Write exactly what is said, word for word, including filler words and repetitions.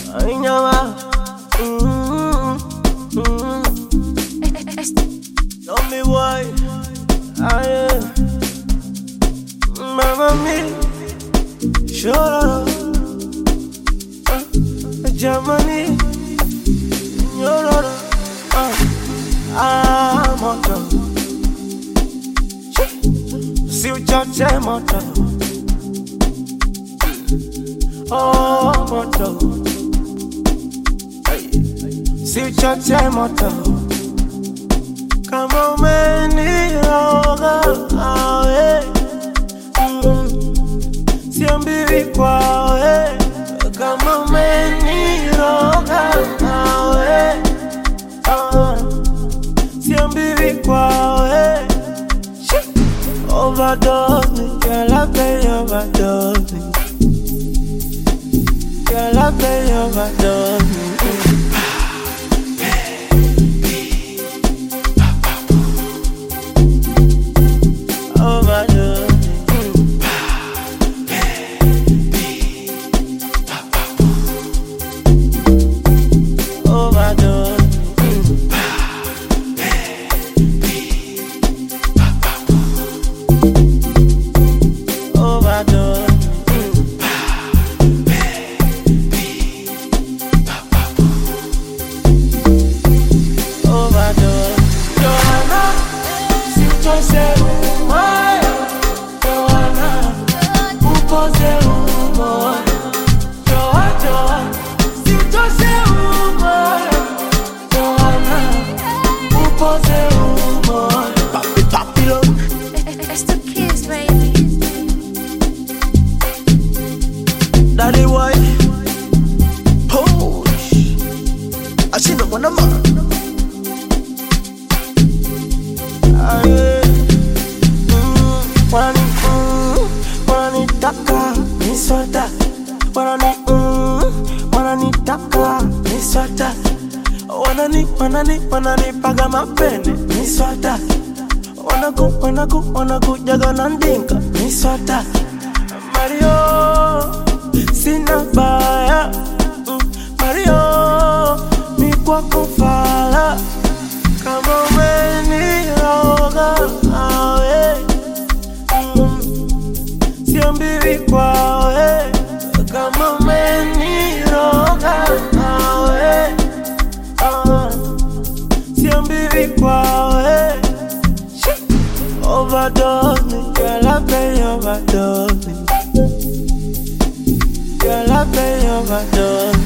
Ay, llama. Mm, mm. Don't be why. Ay, mama mi. Shora. Germany. Yorora. Ah, moto. Si uchache moto. Oh, moto. Si uchache moto. Kama umeniroga awe. Mm. Siambiwi kwawe. Kama umeniroga awe. Ah. Siambiwi kwawe. Overdose me, girl, I play overdose me. Girl, I play overdose me. Overdose me. Overdose me. Overdose. Overdose. Joanna, si utose umoyo. Joanna, upoze umoyo. Joa, Joa, si utose umoyo. Joanna, upoze umoyo. Papi, papillon. It's the kids, baby. Daddy boy, push. I see no one of mine. Wanani, mm, wanani taka, miswata. Wanani, mm, wanani taka, miswata. Wanani, wanani, wanani paga mapene, miswata. Wanaku, wanaku, wanaku jaga nandinga, miswata. Mario, sina baya. Mm, Mario, mi kwako fala. Kama umeniroga awe. Mm, siambiwi kwawe. Kama umeniroga awe. Ah, siambiwi kwawe. Overdose me, girl, I play overdose me. Girl, I play overdose.